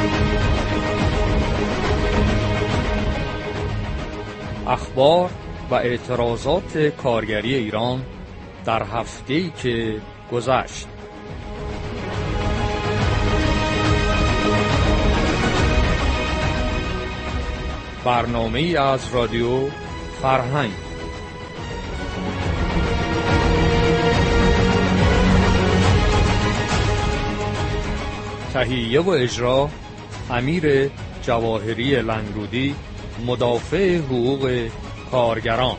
اخبار و اعتراضات کارگری ایران در هفته‌ای که گذشت. برنامه‌ای از رادیو فرهنگ. تهیه و اجرا امیر جواهری لنگرودی، مدافع حقوق کارگران.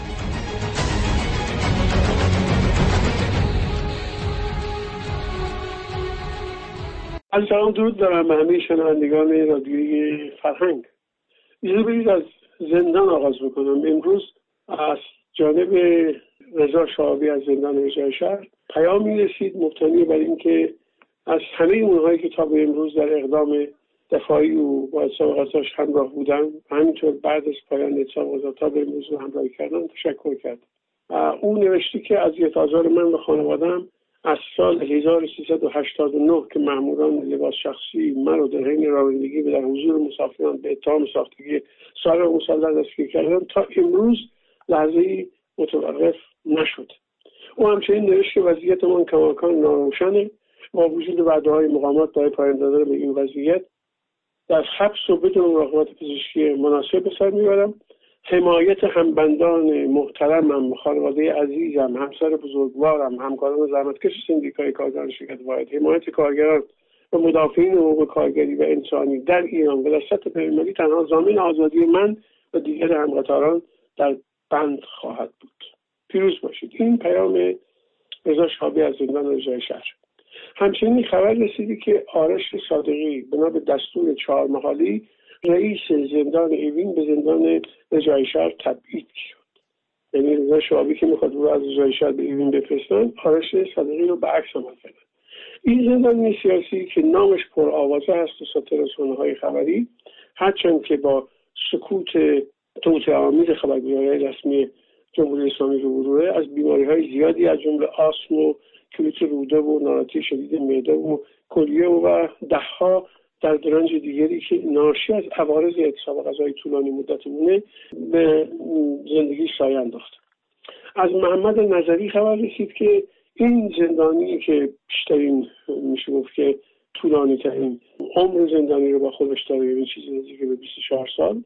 سلام، درود دارم به همه شنوندگان رادیوی فرهنگ. اجازه بدید از زندان آغاز بکنم. امروز از جانب رضا شعابی از زندان رجای شهر پیامی رسید مبتنی بر اینکه از همه اونهایی که تا به امروز در اقدام دفاعی و با اعتصاب غذاش همراه بودن، همینطور بعد از پایان اعتصاب غذا تا به امروز رو همراهی کردن، تشکر کرد. او نوشتی که اذیت آزار من و خانواده‌ام از سال 1389 که ماموران لباس شخصی من رو در حین رانندگی به در حضور مسافران به اتهام ساختگی سارق مسلط دستگیر کردن تا امروز لحظه‌ای متوقف نشد. او همچنین نوشت که وضعیت من کماکان ناروشنه. با وجود وعده‌های مقامات برای پایان دادن به این وضعیت در حبس و بدون مراقبت پزشکی مناسب به سر میبرم. حمایت همبندان محترمم، خانواده عزیزم، همسر بزرگوارم، همکاران زحمتکش سندیکای کارگران شرکت واحد، حمایت کارگران و مدافعین حقوق کارگری و انسانی در ایران و در سطح بین‌المللی تنها ضامن آزادی من و دیگر همقطاران در بند خواهد بود. پیروز باشید. این پیام رضا شعابی از زندان رجای شهر. همچنین خبر رسیدی که آرش صادقی بنا به دستور 4 محالی رئیس زندان ایوین به زندان رجای شهر تبعید شد. یعنی رضا شعابی که میخواد رو از رجای شهر به ایوین بفرستن، آرش صادقی رو برعکس عمل کردن. این زندانی سیاسی که نامش پرآوازه هست و سایر رسانه‌های خبری، هرچند که با سکوت توطئه‌آمیز خبرگزاری‌های رسمی جمهوری اسلامی روبروه، از بیماری‌های زیادی از جمله آسم و کلیت روده و ناراحتی شدید معده و کلیه و ده‌ها در درنج دیگری که ناشی از عوارض اعتصاب غذایی طولانی مدتمونه به زندگی سایه انداخت. از محمد نظری خبر رسید که این زندانی که بیشترین میشه گفت که طولانی ترین عمر زندانی رو با خودش داره، یعنی چیزی نزدیک به 24 سال،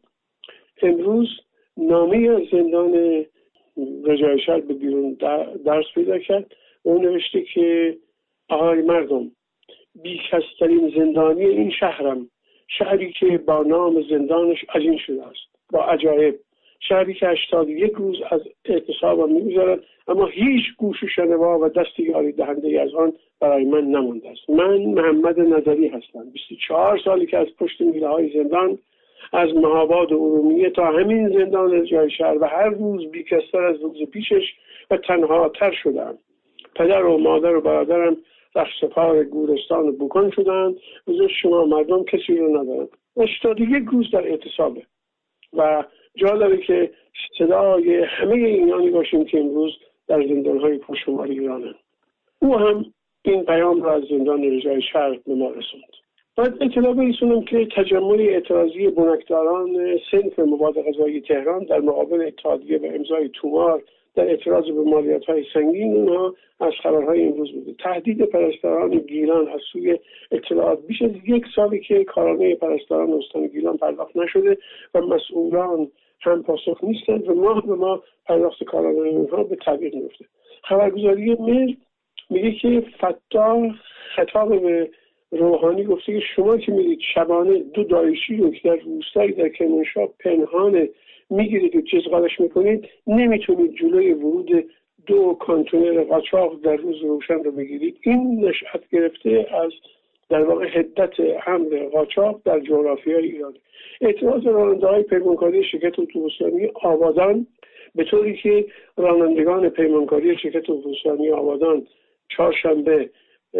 امروز نامه از زندان رجای شهر به بیرون درس پیدا کرد و اون نوشته که آهای مردم، بی‌کس‌ترین زندانی این شهرم، شهری که با نام زندانش عجین شده است، با عجایب، شهری که 81 روز از اعتصابم می‌گذرد اما هیچ گوش شنوا و دست یاری دهنده از آن برای من نمانده است. من محمد نظری هستم. 24 سالی که از پشت میله‌های زندان، از مهاباد و ارومیه تا همین زندان رجای شهر و هر روز بی‌کس‌تر از روز پیشش و تنهاتر شدم. پدر و مادر و برادرم رهسپار گورستان و بوکان شدند و جز شما مردم کسی رو ندارند. 81 روز در اعتصابه و جا داره که صدای همه اینانی باشیم که امروز در زندان‌های پرشمار ایرانند. او هم این پیام را از زندان رجای شهر به ما رسوند. باید اطلاع برسونم که تجمع اعتراضی بنکداران صنف مواد غذایی تهران در مقابل اتحادیه و امضای تومار در اعتراض به مالیات‌های سنگین اونها از خبرهای امروز بوده. تهدید پرستاران گیلان از سوی اطلاعات بیش از 1 سالی که کارانه پرستاران استان گیلان پرداخت نشده و مسئولان هم پاسخ نیستند و ماه به ماه پرداخت کارانه اونها به تعویق میفته. خبرگزاری مل میگه که فتاح خطاب به روحانی گفته که شما که میرید شبانه 2 داعشی رو که در روستایی در کرمانشاه پنهان میگیرید و جزغالش میکنید، نمیتونید جلوی ورود 2 کانتونر قاچاق در روز روشن رو بگیرید. این نشأت گرفته از در واقع حدت حمل قاچاق در جغرافیای ایران. اعتراض راننده‌های پیمانکاری شرکت اتوبوسرانی آبادان به طوری که رانندگان پیمانکاری شرکت اتوبوسرانی آبادان چهارشنبه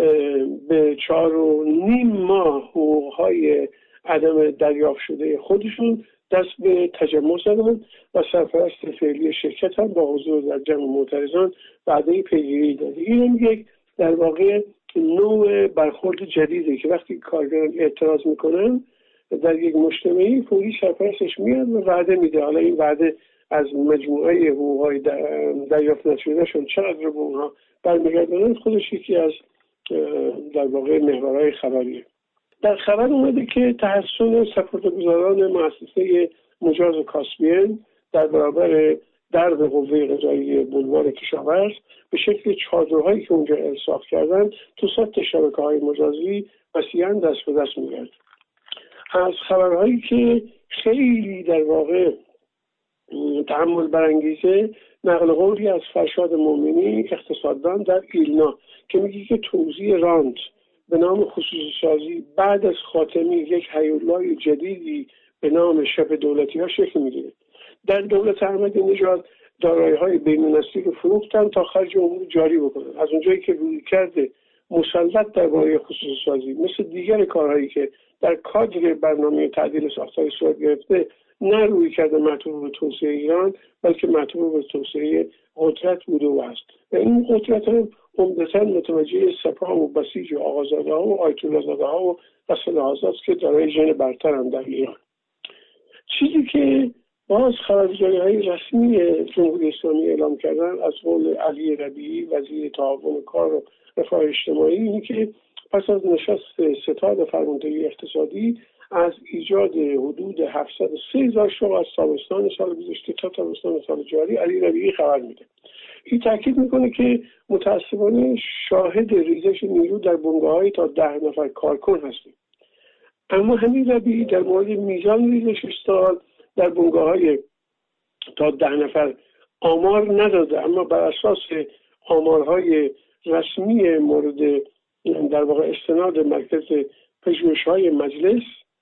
به 4.5 ماه حقوق‌های عدم دریافت شده خودشون دست به تجمع زدن و سرپرست فعلی شرکت هم با حضور در جمع معترضان وعده پیگیری داده. این یک در واقع نوع برخورد جدیده که وقتی کارگران اعتراض میکنن در یک مجتمعی فوری سرپرستش میاد و وعده میده. حالا این وعده از مجموعه حقوقهای دریافت نشدهشون چقدر رو به اونها برمیگردونن خودش یکی از در واقع محورهای خبریه. در خبر اومده که تحسن سپرده‌گذاران مؤسسه مجاز کاسپین در برابر درب قوه قضاییه بلوار کشاورز به شکل چادرهایی که اونجا ارسال کردن تو سطح شبکه‌های مجازی وسیعاً دست به دست میاد. از خبرهایی که خیلی در واقع تأمل برانگیزه نقل قولی از فرشاد مومنی اقتصاددان در ایلنا که میگه که توزیع رانت به نام خصوصی سازی بعد از خاتمی یک هیولای جدیدی به نام شبه دولتی ها شکل میگیره. در دولت احمدی نژاد دارایی‌های بین‌النسلی رو فروختن تا خرج امور جاری بکنن. از اونجایی که روی کرده مسلط درباره خصوصی سازی مثل دیگر کارهایی که در کادر برنامه تعدیل ساختار صورت گرفته نه روی کرده معطوف به توسعه ایران بلکه معطوف به توسعه قدرت بوده و است و این قدرت هم عمدتاً متوجه سپاه و بسیج و آقازاده ها و آیت الله زاده ها و رسول است که دارای ژن برتر هم در ایران. چیزی که باز خبرگزاری‌های رسمی جمهوری اسلامی اعلام کردن از قول علی ربیعی وزیر تعاون کار و رفاه اجتماعی اینه که پس از نشست ستاد فرماندهی اقتصادی از ایجاد حدود 703,000 شغل از تابستان سال گذشته تا تابستان سال جاری علی ربیعی خبر میده. این تاکید میکنه که متاسفانه شاهد ریزش نیرو در بنگاه‌های تا 10 نفر کارکن هستیم. اما همین ربیعی در مورد میزان ریزش سال در بنگاه‌های تا 10 نفر آمار نداده، اما بر اساس آمارهای رسمی مورد در واقع استناد مرکز پژوهش‌های مجلس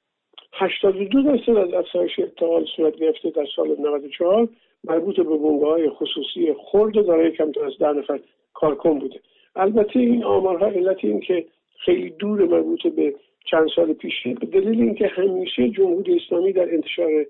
82% از افزایش اعتقال صورت گرفته در سال 94 مربوط به بنگاه‌های خصوصی خرد دارای کمتر از 10 نفر کارکن بوده. البته این آمارها علت این که خیلی دور مربوط به چند سال پیشه به دلیل اینکه همیشه جمهوری اسلامی در انتشار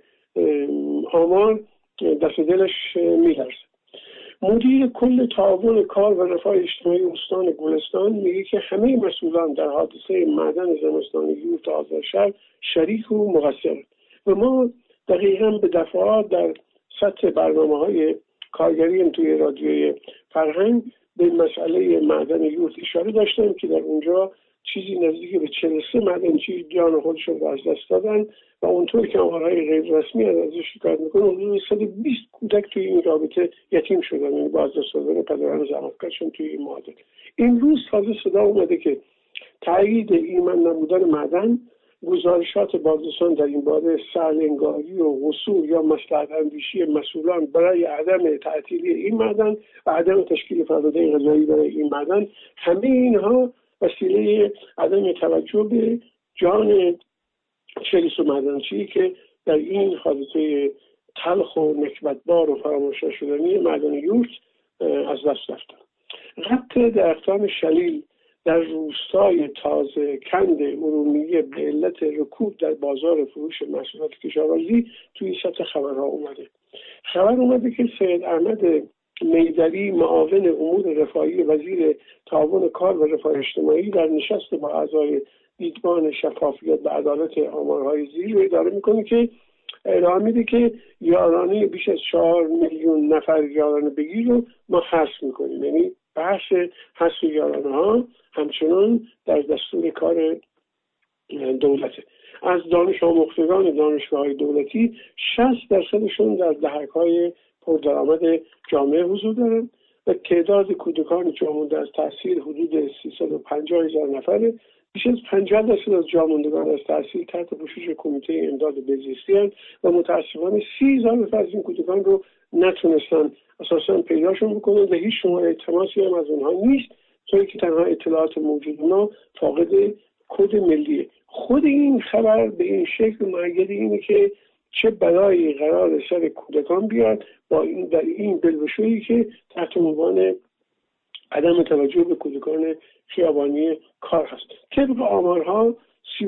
آمار دست دلش میلرزه. مدیر کل تعاون کار و رفاه اجتماعی استان گلستان میگه که همه مسئولان در حادثه معدن زمستان یورت آذرشهر شریک و مقصر و ما دقیقاً به دفعات در سطح برنامه‌های کارگری توی رادیوی فرهنگ به مسئله معدن یورت اشاره داشتیم که در اونجا چیزی نزدیک به 43 معدنچی جان خودشون رو از دست دادن و اونطور که آمارهای غیر رسمی ازش شکایت میکنه حدود 120 کودک توی این رابطه یتیم شدن، یعنی با از دست دادن پدران زحمتکششون توی این معادله. امروز تازه صدا اومده که تایید ایمن نبودن معدن، گزارشات بازرسان در این باره سرلنگاری و وصول یا مصلحت اندیشی مسئولان برای عدم تعطیلی این معدن و عدم تشکیل فرآیند غذایی برای این معدن، همه اینها وسیله عدم توجه به جان شریف و معدنچی که در این حادثه تلخ و نکبتبار و فراموش نشدنی معدن یورت از دست رفتن. قطع درختان شلیل در روستای تازه کند ارومیه به علت رکود در بازار فروش محصولات کشاورزی توی سطح خبرها اومده. خبر اومده که سید احمد میدری معاون امور رفاهی وزیر تعاون کار و رفاه اجتماعی در نشست با اعضای دیدبان شفافیت و عدالت آمارهای زیر رو اداره میکنه که اعلام میده که یارانه بیش از 4 میلیون نفر یارانه بگیر رو ما حذف میکنیم. یعنی بحث حذف یارانه ها همچنان در دستور کار دولته. از دانش آموختگان دانشگاه‌های دولتی 60% در دهک‌های پردرآمد جامعه حضور دارند و تعداد کودکان جامونده از تحصیل حدود 350,000 نفره. بیش از 50% از جاموندگان از تحصیل تحت پوشش کمیته امداد بهزیستی هستند و متاسفانه 30,000 نفر از این کودکان رو نتونستن اساساً پیداشون بکنن و هیچ شماره تماسی هم از اونها نیست، توی که تنها اطلاعات موجود اونا فاقد کد ملیه. خود این خبر به این شکل مؤید اینه که چه بلایی قرار سر کودکان بیاد با این در این بلبشویی که تحت عنوان عدم توجه به کودکان خیابانی کار هست. طبق آمارها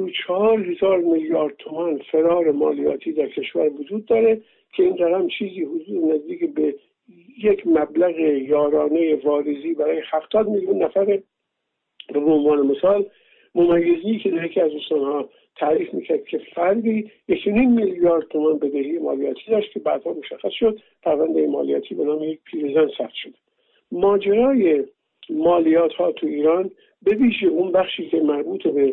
34,000 میلیارد تومان فرار مالیاتی در کشور وجود داره که این رقم چیزی حدود نزدیک به یک مبلغ یارانه واریزی برای 70 میلیون نفر به عنوان مثال ممیزی که در یکی از استان‌ها تعریف میکرد که فردی 1.5 میلیارد تومان بدهی مالیاتی داشت که بعدها مشخص شد پرونده مالیاتی به نام یک پیرزن ثبت شد. ماجرای مالیات ها تو ایران به ویژه اون بخشی که مربوط به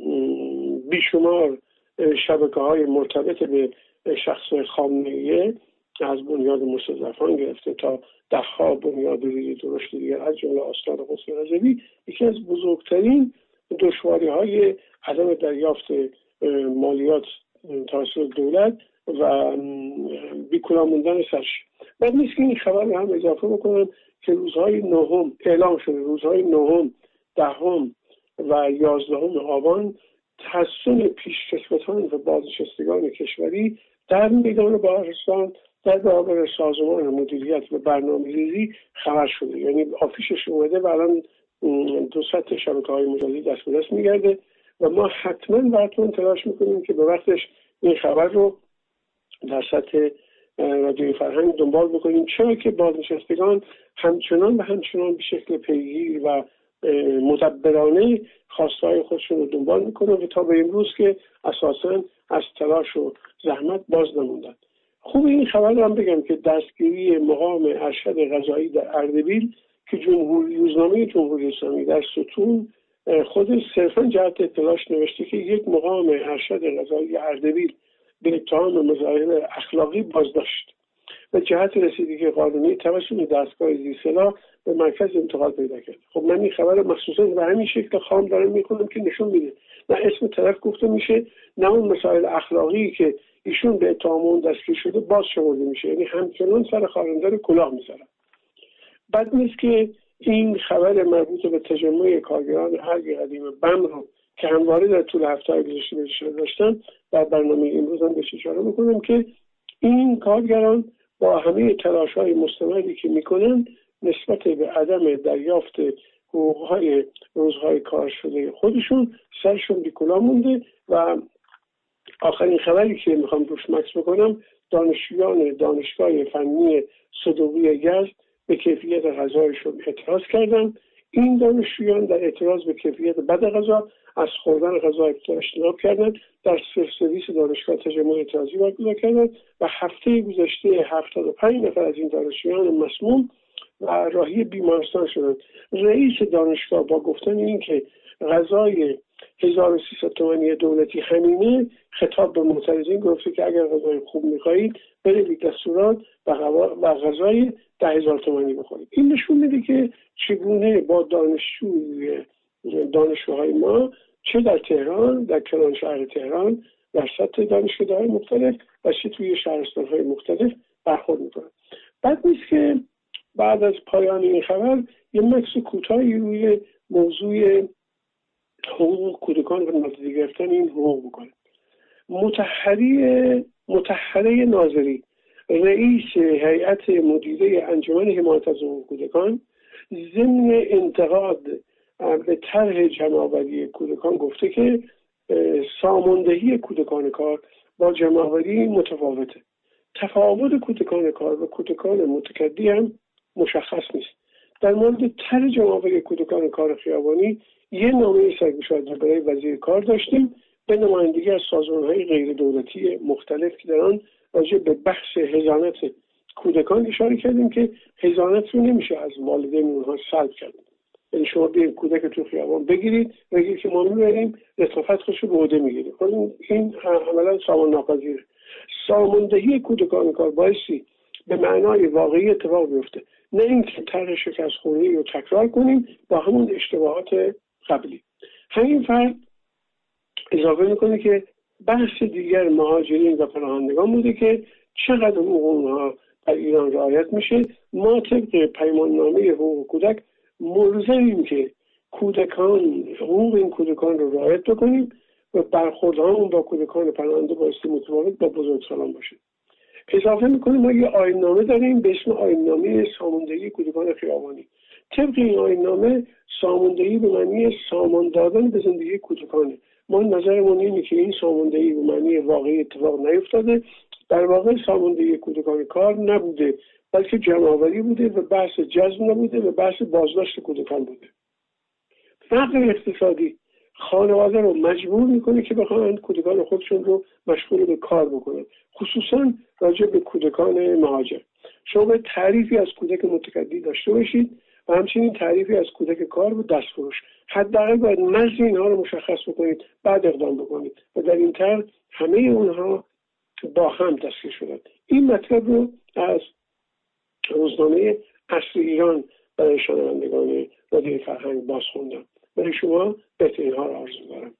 بیشمار شبکه‌های مرتبط به شخص خامنه‌ای از بنیاد مستضعفان گرفته تا ده‌ها بنیاد درشت دیگر از جمله آستان قدس رضوی، یکی از بزرگترین دشواری‌های عدم دریافت مالیات توسط دولت و بیکلا موندن سرش. بعد نیست که این خبر رو هم اضافه بکنم که روزهای 9 اعلام شده، روزهای 9، 10 و 11 آبان تحسن پیشکسوتان و بازنشستگان کشوری در میدان بهارستان در برابر سازمان مدیریت و برنامه‌ریزی خبر شده. یعنی آفیشش اومده و الان 200 شبکه‌های مجازی دست به دست میگرده و ما حتما تلاش میکنیم که به وقتش این خبر رو در سطح رادیوی فرهنگ دنبال بکنیم، چرا که بازنشستگان همچنان به شکل پیگیر و مدبرانه خواستهای خودشون رو دنبال میکنن و تا به امروز که اساساً از تلاش و زحمت باز نموندن. خوب این خبر رو هم بگم که دستگیری مقام ارشد قضایی در اردبیل که روزنامه جمهوری اسلامی در ستون خود صرفاً جهت اطلاعش نوشته که یک مقام ارشد قضایی اردبیل به اتهام مظاهر اخلاقی بازداشت و جهت رسیدگی قانونی توسط دستگاه زیرسلا به مرکز انتقال پیدا کرد. خب من این خبر مخصوصا به همین شکل خام دارم میکنم که نشون میده نه اسم طرف گفته میشه، نه اون مسائل اخلاقی که ایشون به اتهام اون دستگیر شده باز شمرده میشه، یعنی همچنان سر خارندار کلاه میذارن. بد نیست که این خبر مربوط به تجمع کارگران ارگ قدیم بم رو که همواره در طول هفته‌های گذشته داشتم در برنامه امروز هم بهش اشاره میکنم که این کارگران با همه تلاش‌های مستمری که میکنن نسبت به عدم دریافت حقوق‌های روزهای کار شده خودشون سرشون بیکلا مونده. و آخرین خبری که میخوام روش مکس بکنم، دانشجویان دانشگاه فنی صدوقی یزد به کیفیت غذایشون اعتراض کردن. این دانشجویان در اعتراض به کیفیت بد غذا از خوردن غذا اجتناب کردند، در سرویس دانشگاه تجمع اعتراضی برگزار کردند و هفته گذشته 75 نفر از این دانشجویان مسموم و راهی بیمارستان شدند. رئیس دانشگاه با گفتن این که غذای 1300 تومانی دولتی همینه، خطاب به معترضین گفته که اگر غذای خوب می‌خواهید برید دستورات و غذای 10,000 تومانی بخورید. این نشون میده که چگونه با دانشجوهای ما چه در تهران، در کران شهر تهران، در سطح دانشگاه‌های مختلف و چه توی شهرستان‌های مختلف برخورد می‌کنند. بعد نیست که بعد از پایان این خبر یه مکس کوتاهی روی موضوع حقوق کودکان و نادیده گرفتن این حقوق بکنه. مطهره ناظری، رئیس هیئت مدیره انجمن حمایت از حقوق کودکان، ضمن انتقاد به طرح جمع‌آوری کودکان گفته که ساماندهی کودکان کار با جمع‌آوری متفاوته. تفاوت کودکان کار و کودکان متکدی هم مشخص نیست. در مورد طرح جمع‌آوری کودکان کار خیابانی یه نامه سرگشاده برای وزیر کار داشتیم به نمایندگی از سازمان‌های غیر دولتی مختلف که در آن راجع به بحث حضانت کودکان اشاره کردیم که حضانت رو نمیشه از والدین اونها سلب کرد. یعنی شما بیاید کودک تو خیابان بگیرید بگید که ما میبریم لطافت خودش رو به عهده میگیریم. این عملا سامان ناپذیره. ساماندهی کودکان کار بایستی به معنای واقعی اتفاق بیفته، نه اینکه طرح شکست‌خوری رو تکرار کنیم با همون اشتباهات قبلی. همین فرد اضافه میکنه که بحث دیگر مهاجرین و پناهندگان بوده که چقدر حقوق اونها در ایران رعایت میشه. ما طبق پیماننامه حقوق کودک ملزمیم که حقوق این کودکان رو رعایت بکنیم و برخوردهامون با کودکان پناهنده بایستی متفاوت با بزرگسالان باشه. اضافه میکنیم ما یه آیین‌نامه داریم به اسم آیین‌نامه ساماندهی کودکان خیابانی. طبق این آیین‌نامه ساماندهی به معنی سامان دادن به زندگی کودکانه. ما نظرمون اینه که این ساماندهی به معنی واقعی اتفاق نیفتاده. در واقع ساماندهی کودکان کار نبوده بلکه جمع‌آوری بوده و بحث جذب نبوده و بحث بازداشت کودکان بوده. فقر اقتصادی خانواده رو مجبور میکنه که بخوان کودکان خودشون رو مشغول به کار بکنن، خصوصا راجع به کودکان مهاجر. شما باید تعریفی از کودک متکدی داشته باشید و همچنین تعریفی از کودک کار و دستفروش. حداقل باید مرز اینها رو مشخص بکنید، بعد اقدام بکنید و در این طرح همه اونها با هم دستگیر شدن. این مطلب رو از روزنامه عصر ایران برای شنوندگان رادیو فرهنگ باز خوندم. برای شما بهترین ها رو آرزو دارم.